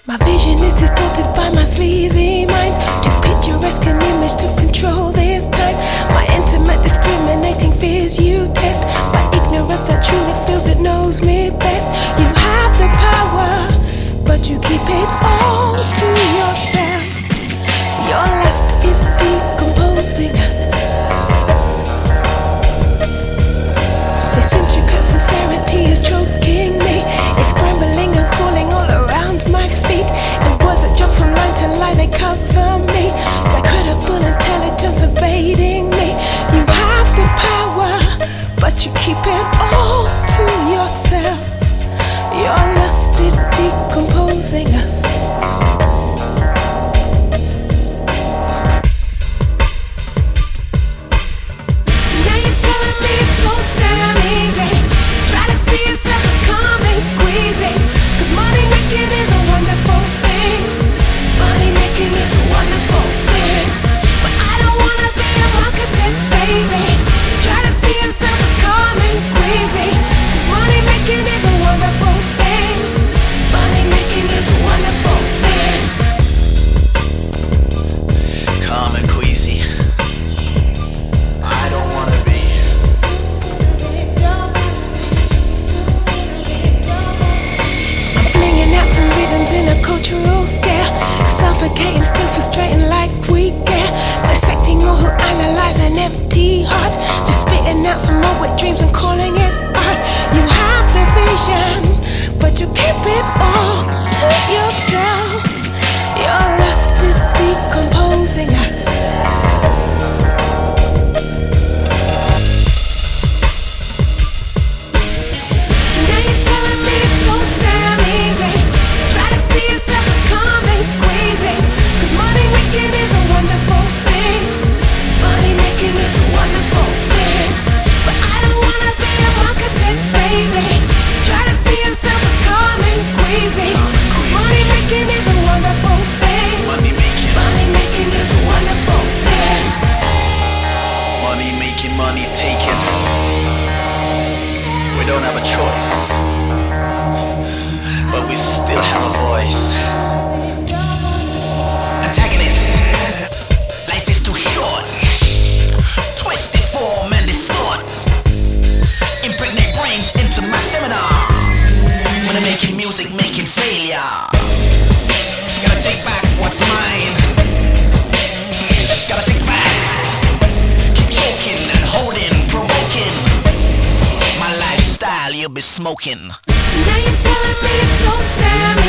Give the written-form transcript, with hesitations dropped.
My vision is distorted by my sleazy mind. Too picturesque an image to control this time. My intimate discriminating fears you test. By ignorance that truly feels it knows me best. You have the power, but you keep it all to yourself. Your lust is decomposing us. This intricate sincerity is choking me. It's scrambling and crawling all around my feet. It was a jump from line to line, they cover me. My credible intelligence evading me. You have the power, but you keep it all to yourself. Your lust is decomposing us. Cultural scale, suffocating, still frustrating like we care. Dissecting all who analyze an empty heart. Just spitting out some more wet dreams and calling it art. You have the vision, but you keep it all to yourself. Your lust is decomposing us. Money taken. We don't have a choice, but we still have a voice. Antagonists, life is too short. Twisted form and distort. Impregnate brains into my seminar. When I'm making music, making failure. Gotta take back what's mine. Gotta take back. Holding, provoking my lifestyle, you'll be smoking. So now you're telling me it's so damn